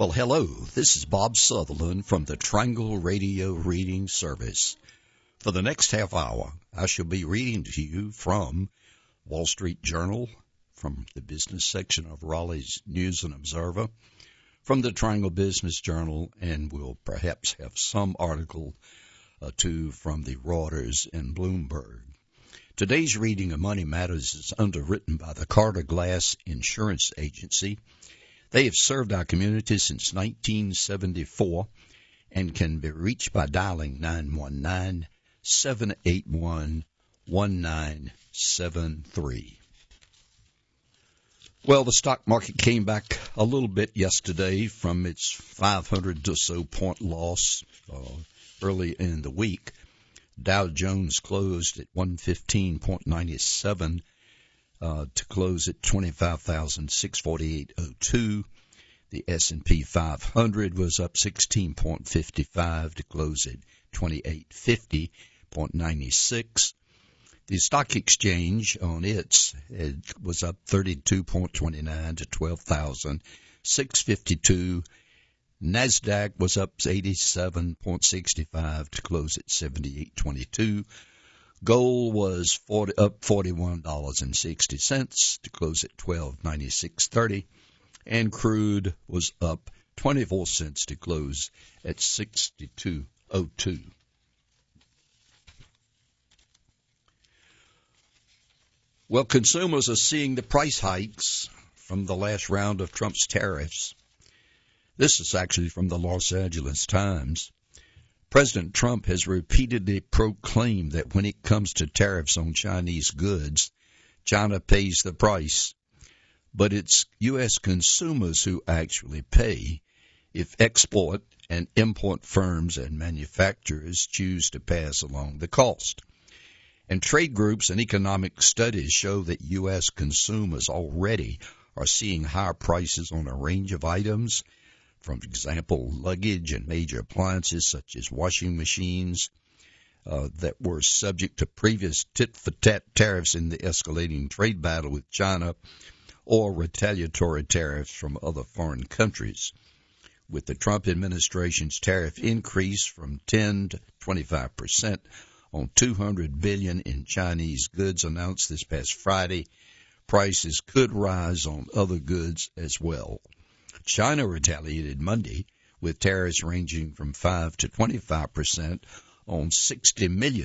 Well, hello. This is Bob Sutherland from the Triangle Radio Reading Service. For the next half hour, I shall be reading to you from Wall Street Journal, from the business section of Raleigh's News and Observer, from the Triangle Business Journal, and we'll perhaps have some article or two from the Reuters and Bloomberg. Today's reading of Money Matters is underwritten by the Carter Glass Insurance Agency. They have served our community since 1974 and can be reached by dialing 919-781-1973. Well, the stock market came back a little bit yesterday from its 500 or so point loss early in the week. Dow Jones closed at 115.97 to close at 25,648.02. The S&P 500 was up 16.55 to close at 2850.96. The stock exchange on it was up 32.29 to 12,652. NASDAQ was up 87.65 to close at 78.22. Gold was up $41.60 to close at $12.9630, and crude was up 24 cents to close at $62.02. Well, consumers are seeing the price hikes from the last round of Trump's tariffs. This is actually from the Los Angeles Times. President Trump has repeatedly proclaimed that when it comes to tariffs on Chinese goods, China pays the price. But it's U.S. consumers who actually pay if export and import firms and manufacturers choose to pass along the cost. And trade groups and economic studies show that U.S. consumers already are seeing higher prices on a range of items. For example, luggage and major appliances such as washing machines that were subject to previous tit-for-tat tariffs in the escalating trade battle with China, or retaliatory tariffs from other foreign countries. With the Trump administration's tariff increase from 10 to 25% on $200 billion in Chinese goods announced this past Friday, prices could rise on other goods as well. China retaliated Monday with tariffs ranging from 5 to 25% on 60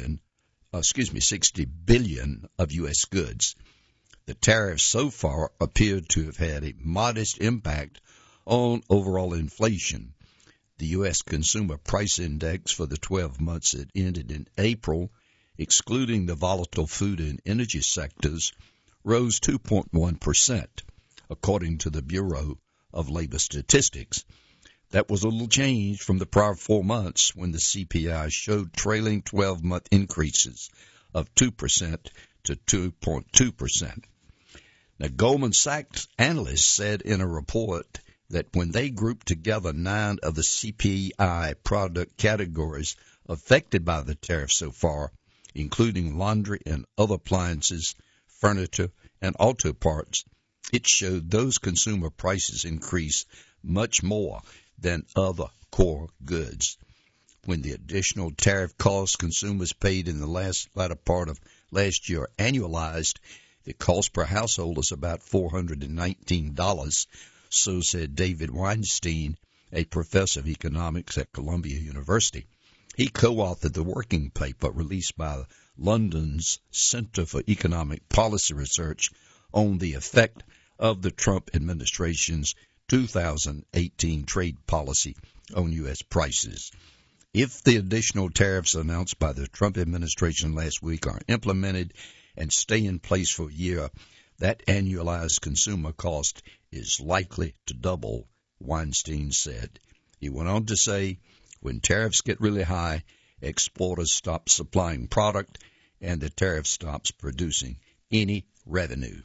billion of U.S. goods. The tariffs so far appear to have had a modest impact on overall inflation. The U.S. Consumer Price Index for the 12 months that ended in April, excluding the volatile food and energy sectors, rose 2.1%, according to the Bureau of Labor Statistics. That was a little change from the prior 4 months when the CPI showed trailing 12-month increases of 2% to 2.2%. Now, Goldman Sachs analysts said in a report that when they grouped together 9 of the CPI product categories affected by the tariff so far, including laundry and other appliances, furniture, and auto parts, it showed those consumer prices increased much more than other core goods. When the additional tariff costs consumers paid in the latter part of last year annualized, the cost per household is about $419, so said David Weinstein, a professor of economics at Columbia University. He co-authored the working paper released by London's Center for Economic Policy Research on the effect of the Trump administration's 2018 trade policy on U.S. prices. If the additional tariffs announced by the Trump administration last week are implemented and stay in place for a year, that annualized consumer cost is likely to double, Weinstein said. He went on to say, when tariffs get really high, exporters stop supplying product and the tariff stops producing any revenue.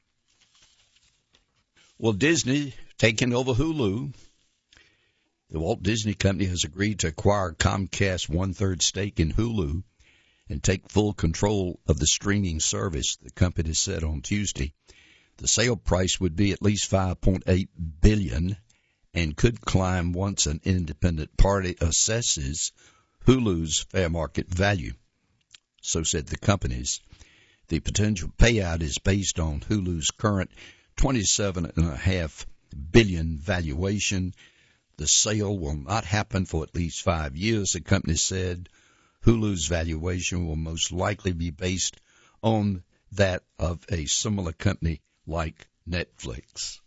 Well, Disney taking over Hulu. The Walt Disney Company has agreed to acquire Comcast's 1/3 stake in Hulu and take full control of the streaming service, the company said on Tuesday. The sale price would be at least $5.8 billion, and could climb once an independent party assesses Hulu's fair market value. So said the companies. The potential payout is based on Hulu's current $27.5 billion valuation. The sale will not happen for at least 5 years, the company said. Hulu's valuation will most likely be based on that of a similar company like Netflix.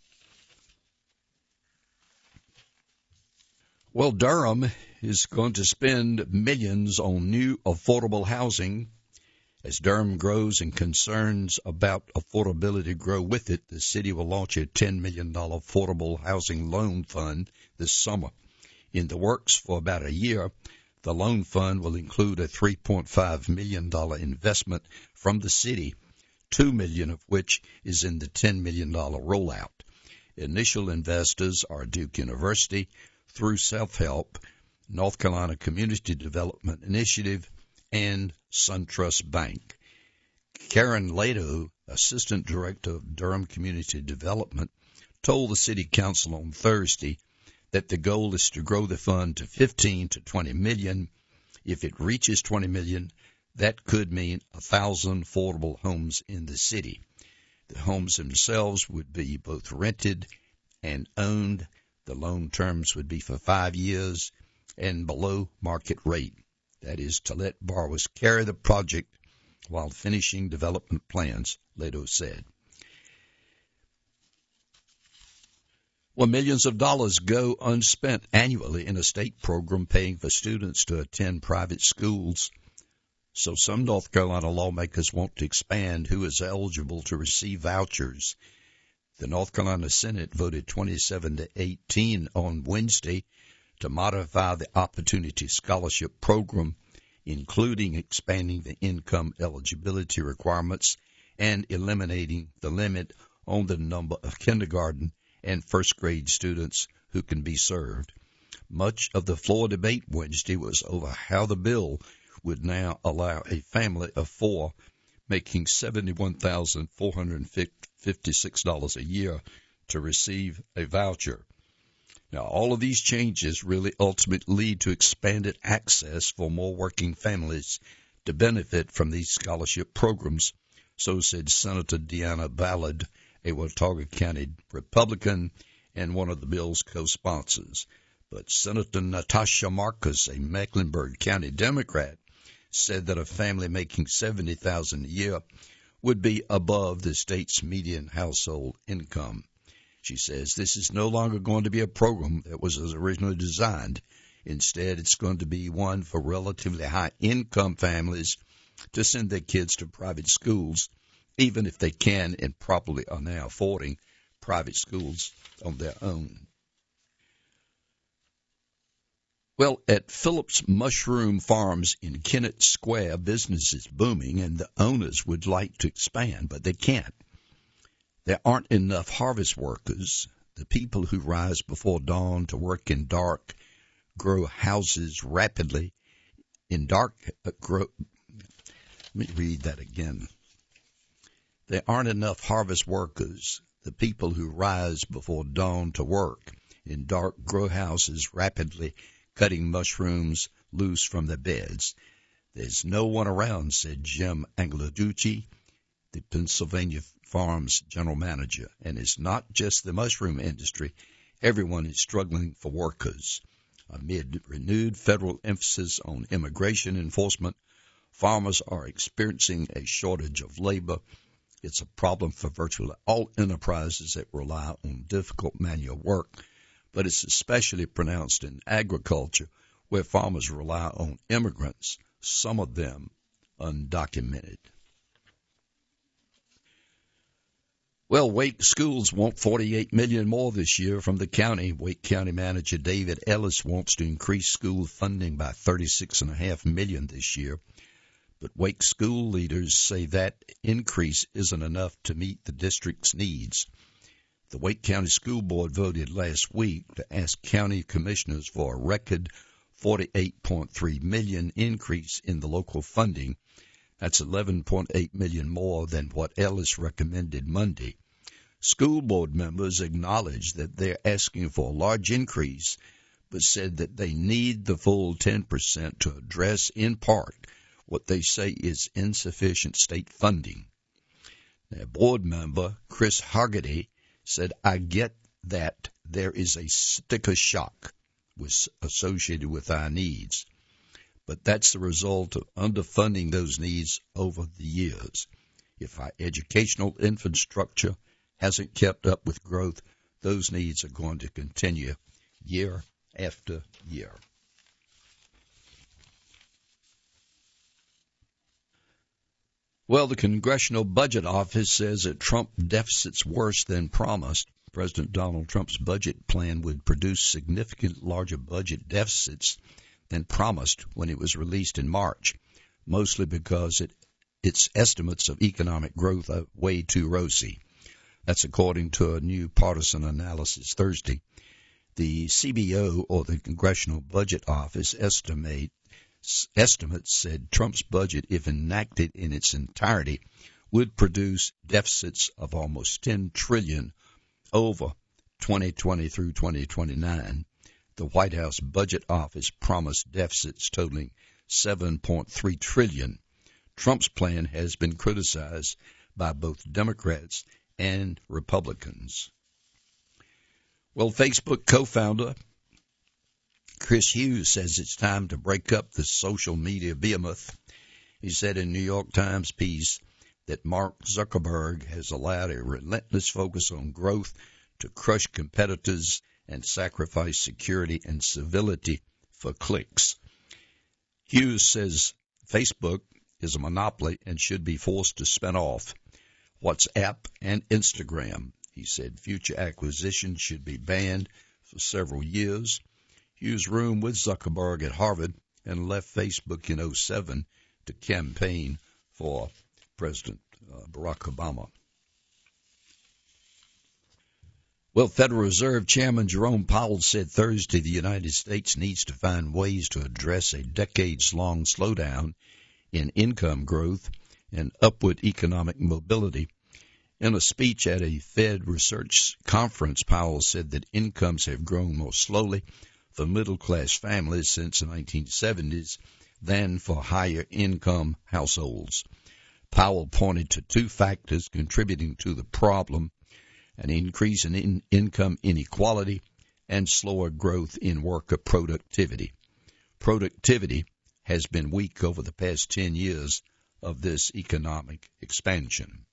Well, Durham is going to spend millions on new affordable housing. As Durham grows and concerns about affordability grow with it, the city will launch a $10 million affordable housing loan fund this summer. In the works for about a year, the loan fund will include a $3.5 million investment from the city, $2 million of which is in the $10 million rollout. Initial investors are Duke University through Self-Help, North Carolina Community Development Initiative, and SunTrust Bank. Karen Lado, Assistant Director of Durham Community Development, told the City Council on Thursday that the goal is to grow the fund to 15 to 20 million. If it reaches 20 million, that could mean 1,000 affordable homes in the city. The homes themselves would be both rented and owned. The loan terms would be for 5 years and below market rate. That is to let borrowers carry the project while finishing development plans, Lado said. Well, millions of dollars go unspent annually in a state program paying for students to attend private schools. So some North Carolina lawmakers want to expand who is eligible to receive vouchers. The North Carolina Senate voted 27-18 on Wednesday to modify the Opportunity Scholarship Program, including expanding the income eligibility requirements and eliminating the limit on the number of kindergarten and first grade students who can be served. Much of the floor debate Wednesday was over how the bill would now allow a family of 4 making $71,456 a year to receive a voucher. Now, all of these changes really ultimately lead to expanded access for more working families to benefit from these scholarship programs, so said Senator Deanna Ballard, a Watauga County Republican and one of the bill's co-sponsors. But Senator Natasha Marcus, a Mecklenburg County Democrat, said that a family making $70,000 a year would be above the state's median household income. She says this is no longer going to be a program that was originally designed. Instead, it's going to be one for relatively high-income families to send their kids to private schools, even if they can and probably are now affording private schools on their own. Well, at Phillips Mushroom Farms in Kennett Square, business is booming, and the owners would like to expand, but they can't. There aren't enough harvest workers, the people who rise before dawn to work in dark, grow houses rapidly. Let me read that again. There aren't enough harvest workers, the people who rise before dawn to work in dark, grow houses rapidly, cutting mushrooms loose from their beds. There's no one around, said Jim Angloducci, the Pennsylvania Farms general manager. And it's not just the mushroom industry. Everyone is struggling for workers. Amid renewed federal emphasis on immigration enforcement, farmers are experiencing a shortage of labor. It's a problem for virtually all enterprises that rely on difficult manual work, but it's especially pronounced in agriculture, where farmers rely on immigrants, some of them undocumented. Well, Wake schools want $48 million more this year from the county. Wake County Manager David Ellis wants to increase school funding by $36.5 million this year. But Wake school leaders say that increase isn't enough to meet the district's needs. The Wake County School Board voted last week to ask county commissioners for a record $48.3 million increase in the local funding. That's $11.8 million more than what Ellis recommended Monday. School board members acknowledged that they're asking for a large increase, but said that they need the full 10% to address, in part, what they say is insufficient state funding. Now, board member Chris Hargitay said, I get that there is a sticker shock associated with our needs, but that's the result of underfunding those needs over the years. If our educational infrastructure hasn't kept up with growth, those needs are going to continue year after year. Well, the Congressional Budget Office says that Trump deficit's worse than promised. President Donald Trump's budget plan would produce significant larger budget deficits than promised when it was released in March, mostly because its estimates of economic growth are way too rosy. That's according to a new partisan analysis Thursday. The CBO, or the Congressional Budget Office, estimates said Trump's budget, if enacted in its entirety, would produce deficits of almost $10 trillion over 2020 through 2029. The White House Budget Office promised deficits totaling $7.3 trillion. Trump's plan has been criticized by both Democrats and Republicans. Well, Facebook co-founder Chris Hughes says it's time to break up the social media behemoth. He said in New York Times piece that Mark Zuckerberg has allowed a relentless focus on growth to crush competitors and sacrifice security and civility for clicks. Hughes says Facebook is a monopoly and should be forced to spin off WhatsApp and Instagram. He said future acquisitions should be banned for several years. Hughes roomed with Zuckerberg at Harvard and left Facebook in 2007 to campaign for President Barack Obama. Well, Federal Reserve Chairman Jerome Powell said Thursday the United States needs to find ways to address a decades-long slowdown in income growth and upward economic mobility. In a speech at a Fed research conference, Powell said that incomes have grown more slowly for middle-class families since the 1970s than for higher-income households. Powell pointed to two factors contributing to the problem: an increase in income inequality and slower growth in worker productivity. Productivity has been weak over the past 10 years of this economic expansion.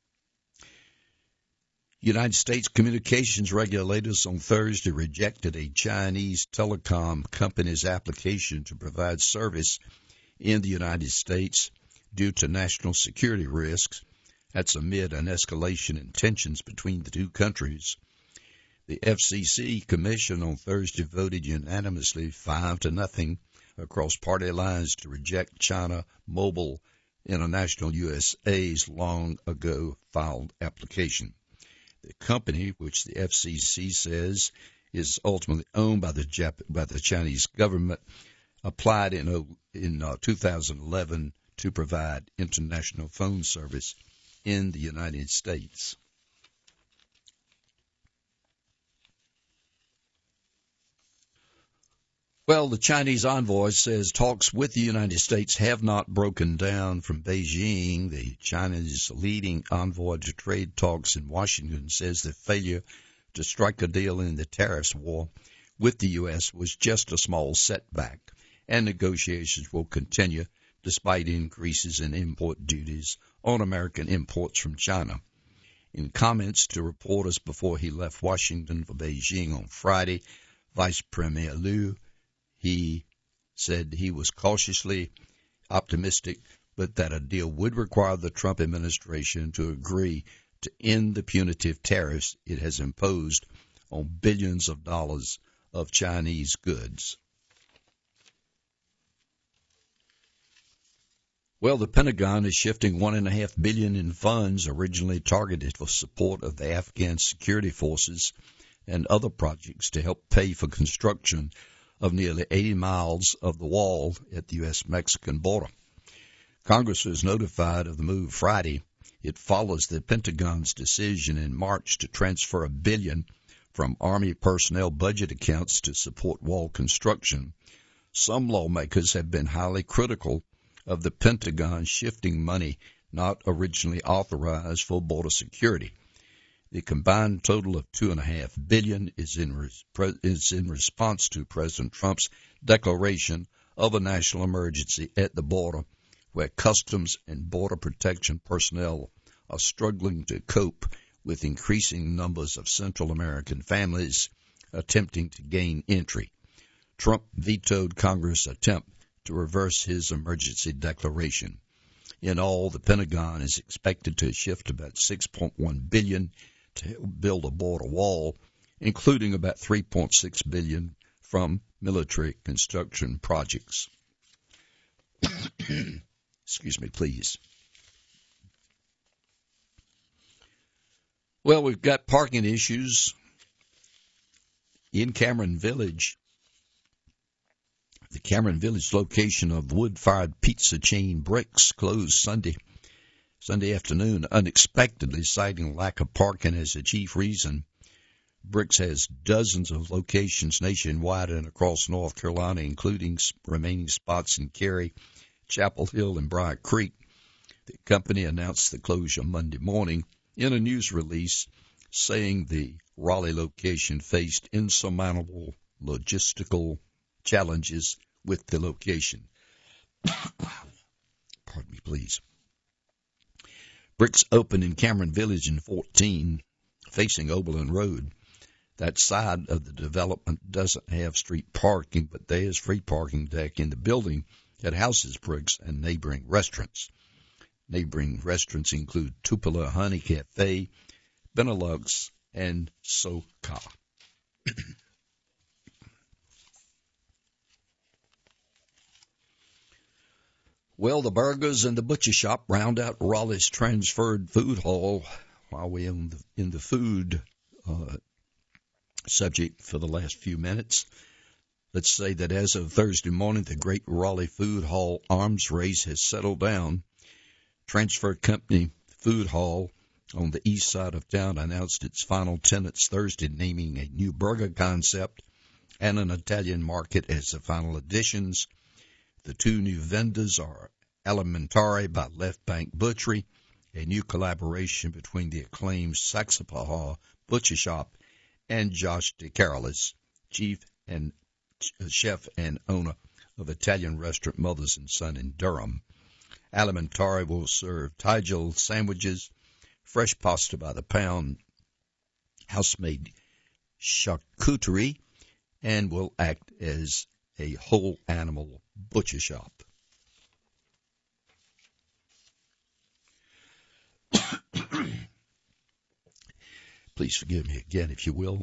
United States communications regulators on Thursday rejected a Chinese telecom company's application to provide service in the United States due to national security risks. That's amid an escalation in tensions between the two countries. The FCC Commission on Thursday voted unanimously 5-0 across party lines to reject China Mobile International USA's long ago filed application. The company, which the FCC says is ultimately owned by the Chinese government, applied in 2011 to provide international phone service in the United States. Well, the Chinese envoy says talks with the United States have not broken down from Beijing. The China's leading envoy to trade talks in Washington says the failure to strike a deal in the tariffs war with the U.S. was just a small setback, and negotiations will continue despite increases in import duties on American imports from China. In comments to reporters before he left Washington for Beijing on Friday, Vice Premier Liu, he said he was cautiously optimistic, but that a deal would require the Trump administration to agree to end the punitive tariffs it has imposed on billions of dollars of Chinese goods. Well, the Pentagon is shifting $1.5 billion in funds originally targeted for support of the Afghan security forces and other projects to help pay for construction of nearly 80 miles of the wall at the U.S.-Mexican border. Congress was notified of the move Friday It follows the Pentagon's decision in March to transfer $1 billion from Army personnel budget accounts to support wall construction. Some lawmakers have been highly critical of the Pentagon shifting money not originally authorized for border security. The combined total of $2.5 billion is in response to President Trump's declaration of a national emergency at the border, where Customs and Border Protection personnel are struggling to cope with increasing numbers of Central American families attempting to gain entry. Trump vetoed Congress' attempt to reverse his emergency declaration. In all, the Pentagon is expected to shift about $6.1 billion to build a border wall, including about $3.6 billion from military construction projects. Excuse me, please. Well, we've got parking issues in Cameron Village. The Cameron Village location of wood-fired pizza chain Bricks closed Sunday afternoon, unexpectedly, citing lack of parking as the chief reason. Bricks has dozens of locations nationwide and across North Carolina, including remaining spots in Cary, Chapel Hill, and Briar Creek. The company announced the closure Monday morning in a news release, saying the Raleigh location faced insurmountable logistical challenges with the location. Pardon me, please. Bricks opened in Cameron Village in 2014, facing Oberlin Road. That side of the development doesn't have street parking, but there is free parking deck in the building that houses Bricks and neighboring restaurants. Neighboring restaurants include Tupelo Honey Cafe, Benelux, and Soca. Well, the burgers and the butcher shop round out Raleigh's transferred food hall. While we're in the food subject for the last few minutes, let's say that as of Thursday morning, the Great Raleigh Food Hall arms race has settled down. Transfer Company Food Hall on the east side of town announced its final tenants Thursday, naming a new burger concept and an Italian market as the final additions. The two new vendors are Alimentari by Left Bank Butchery, a new collaboration between the acclaimed Saxapahaw Butcher Shop and Josh DeCarolis, chef and owner of Italian restaurant Mothers and Son in Durham. Alimentari will serve Tigel sandwiches, fresh pasta by the pound, house-made charcuterie, and will act as a whole animal butcher shop. Please forgive me again, if you will.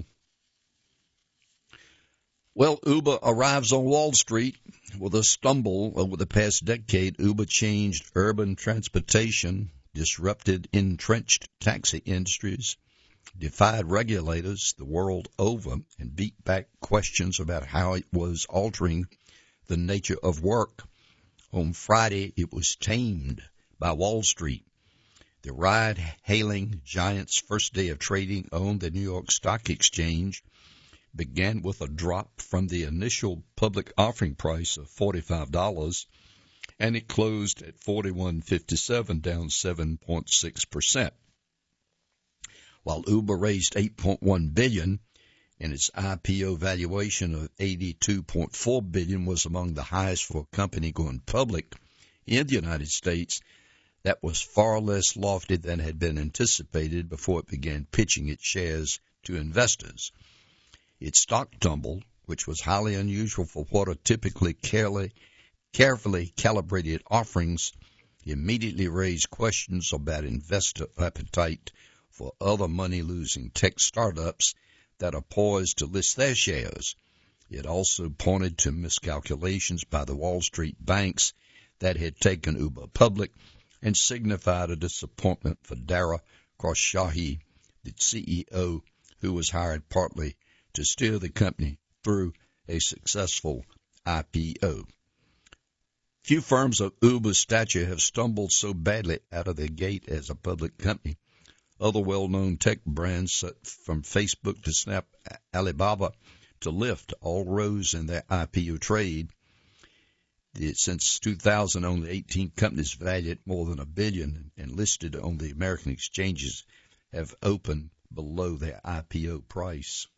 Well, Uber arrives on Wall Street with a stumble. Over the past decade, Uber changed urban transportation, disrupted entrenched taxi industries, defied regulators the world over, and beat back questions about how it was altering the nature of work. On Friday, it was tamed by Wall Street. The ride-hailing giant's first day of trading on the New York Stock Exchange began with a drop from the initial public offering price of $45, and it closed at $41.57, down 7.6%. While Uber raised $8.1 billion, and its IPO valuation of $82.4 billion was among the highest for a company going public in the United States, that was far less lofty than had been anticipated before it began pitching its shares to investors. Its stock tumble, which was highly unusual for what are typically carefully calibrated offerings, immediately raised questions about investor appetite for other money-losing tech startups that are poised to list their shares. It also pointed to miscalculations by the Wall Street banks that had taken Uber public and signified a disappointment for Dara Khosrowshahi, the CEO, who was hired partly to steer the company through a successful IPO. Few firms of Uber's stature have stumbled so badly out of the gate as a public company. Other well-known tech brands, from Facebook to Snap, Alibaba to Lyft, all rose in their IPO trade. Since 2000, only 18 companies valued more than $1 billion and listed on the American exchanges have opened below their IPO price.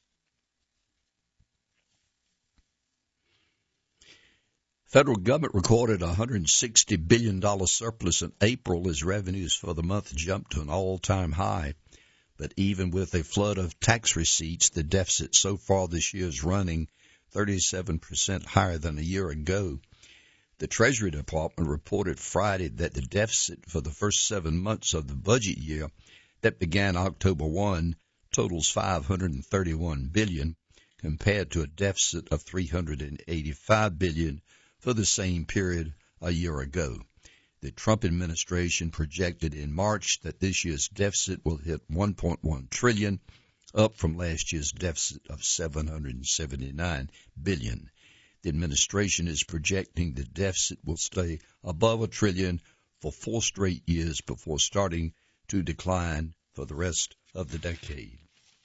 Federal government recorded a $160 billion surplus in April as revenues for the month jumped to an all-time high. But even with a flood of tax receipts, the deficit so far this year is running 37% higher than a year ago. The Treasury Department reported Friday that the deficit for the first 7 months of the budget year that began October 1 totals $531 billion, compared to a deficit of $385 billion for the same period a year ago. The Trump administration projected in March that this year's deficit will hit $1.1 trillion, up from last year's deficit of $779 billion. The administration is projecting the deficit will stay above $1 trillion for 4 straight years before starting to decline for the rest of the decade.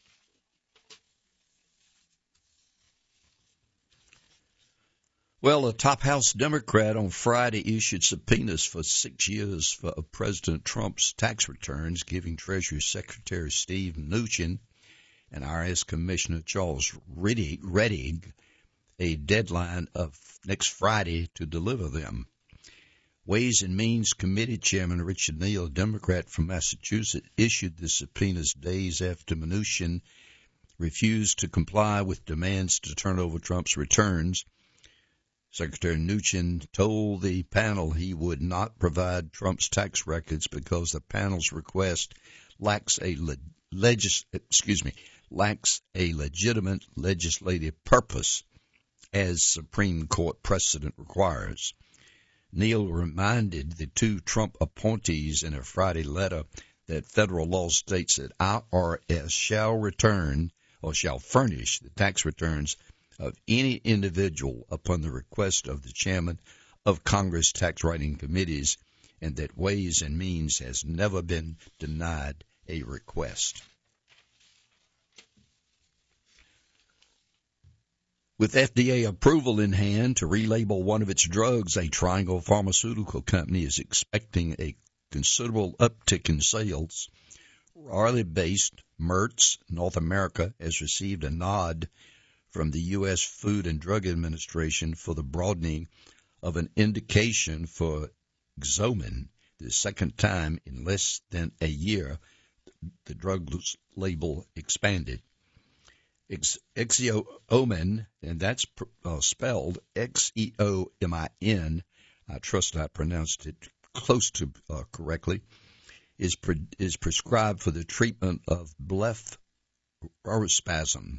Well, a top House Democrat on Friday issued subpoenas for 6 years of President Trump's tax returns, giving Treasury Secretary Steve Mnuchin and IRS Commissioner Charles Rettig a deadline of next Friday to deliver them. Ways and Means Committee Chairman Richard Neal, a Democrat from Massachusetts, issued the subpoenas days after Mnuchin refused to comply with demands to turn over Trump's returns. Secretary Mnuchin told the panel he would not provide Trump's tax records because the panel's request lacks a legitimate legislative purpose, as Supreme Court precedent requires. Neal reminded the 2 Trump appointees in a Friday letter that federal law states that IRS shall furnish the tax returns of any individual upon the request of the chairman of Congress tax writing committees, and that Ways and Means has never been denied a request. With FDA approval in hand to relabel one of its drugs, a Triangle Pharmaceutical Company is expecting a considerable uptick in sales. Raleigh-based Mertz North America has received a nod from the U.S. Food and Drug Administration for the broadening of an indication for Xeomin, the second time in less than a year the drug label expanded. Xeomin, and that's spelled Xeomin, I trust I pronounced it close to correctly, is prescribed for the treatment of blepharospasm.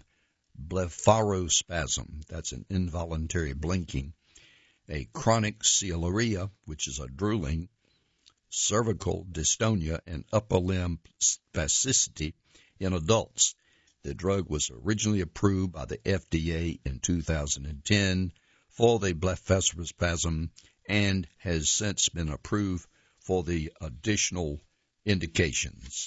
That's an involuntary blinking, a chronic coeluria, which is a drooling, cervical dystonia, and upper limb spasticity in adults. The drug was originally approved by the FDA in 2010 for the blepharospasm and has since been approved for the additional indications.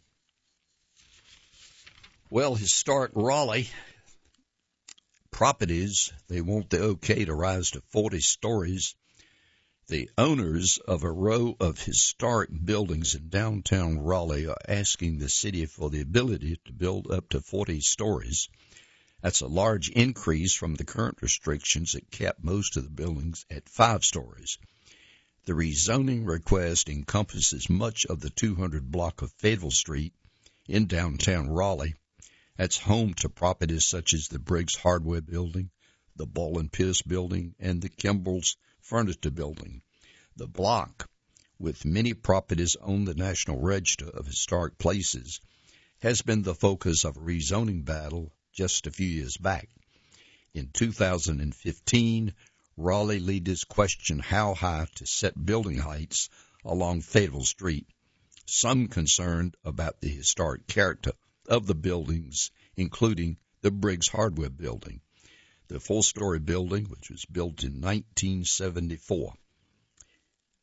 Well, historic Raleigh properties, they want the okay to rise to 40 stories. The owners of a row of historic buildings in downtown Raleigh are asking the city for the ability to build up to 40 stories. That's a large increase from the current restrictions that kept most of the buildings at 5 stories. The rezoning request encompasses much of the 200 block of Fayetteville Street in downtown Raleigh. That's home to properties such as the Briggs Hardware Building, the Ball and Pierce Building, and the Kimball's Furniture Building. The block, with many properties on the National Register of Historic Places, has been the focus of a rezoning battle just a few years back. In 2015, Raleigh leaders questioned how high to set building heights along Fayetteville Street, some concerned about the historic character of the buildings, including the Briggs Hardware Building. The 4-story building, which was built in 1974,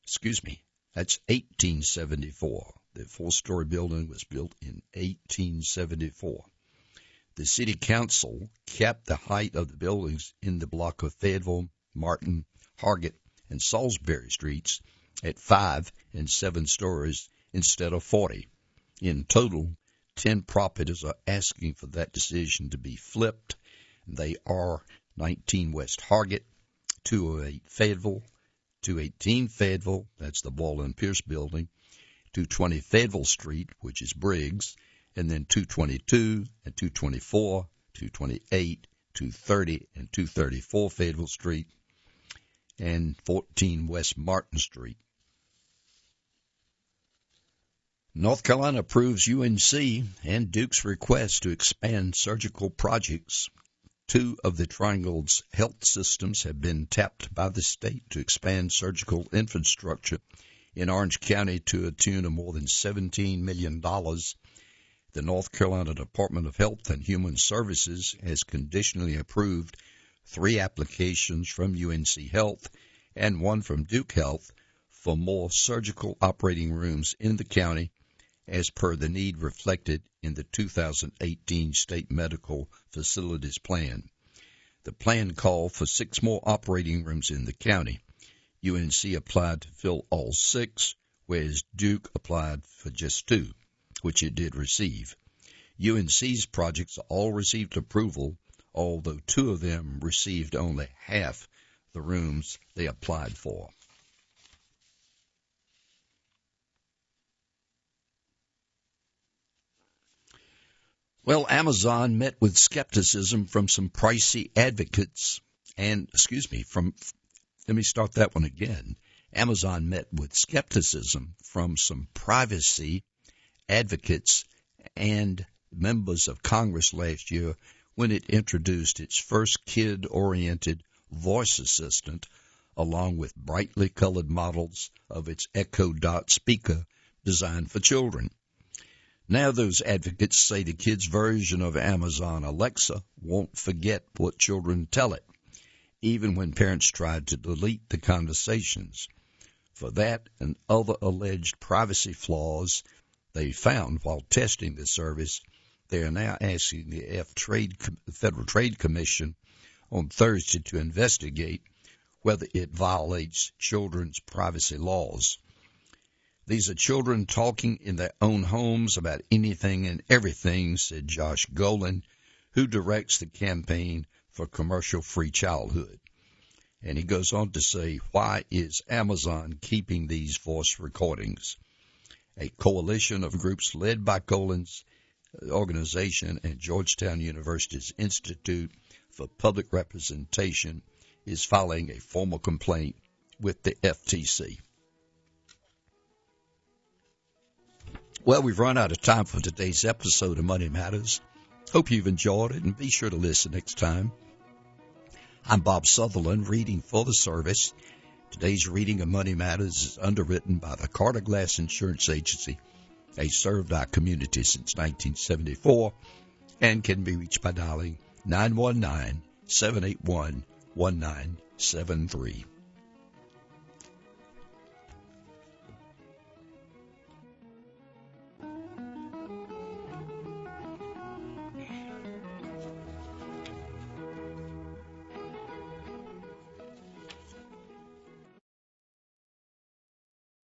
That's 1874. The four-story building was built in 1874. The city council kept the height of the buildings in the block of Fayetteville, Martin, Hargett, and Salisbury streets at 5 and 7 stories instead of 40. In total, 10 properties are asking for that decision to be flipped. They are 19 West Hargett, 208 Fayetteville, 218 Fayetteville, that's the Ball and Pierce building, 220 Fayetteville Street, which is Briggs, and then 222 and 224, 228, 230, and 234 Fayetteville Street, and 14 West Martin Street. North Carolina approves UNC and Duke's request to expand surgical projects. 2 of the Triangle's health systems have been tapped by the state to expand surgical infrastructure in Orange County to a tune of more than $17 million. The North Carolina Department of Health and Human Services has conditionally approved 3 applications from UNC Health and 1 from Duke Health for more surgical operating rooms in the county, as per the need reflected in the 2018 State Medical Facilities Plan. The plan called for 6 more operating rooms in the county. UNC applied to fill all 6, whereas Duke applied for just 2, which it did receive. UNC's projects all received approval, although 2 of them received only half the rooms they applied for. Well, Amazon met with skepticism from some pricey advocates let me start that one again. Amazon met with skepticism from some privacy advocates and members of Congress last year when it introduced its first kid-oriented voice assistant, along with brightly colored models of its Echo Dot speaker designed for children. Now those advocates say the kids' version of Amazon Alexa won't forget what children tell it, even when parents tried to delete the conversations. For that and other alleged privacy flaws they found while testing the service, they are now asking the Federal Trade Commission on Thursday to investigate whether it violates children's privacy laws. These are children talking in their own homes about anything and everything, said Josh Golan, who directs the campaign for commercial-free childhood. And he goes on to say, why is Amazon keeping these voice recordings? A coalition of groups led by Golan's organization and Georgetown University's Institute for Public Representation is filing a formal complaint with the FTC. Well, we've run out of time for today's episode of Money Matters. Hope you've enjoyed it, and be sure to listen next time. I'm Bob Sutherland, reading for the service. Today's reading of Money Matters is underwritten by the Carter Glass Insurance Agency. They served our community since 1974 and can be reached by dialing 919-781-1973.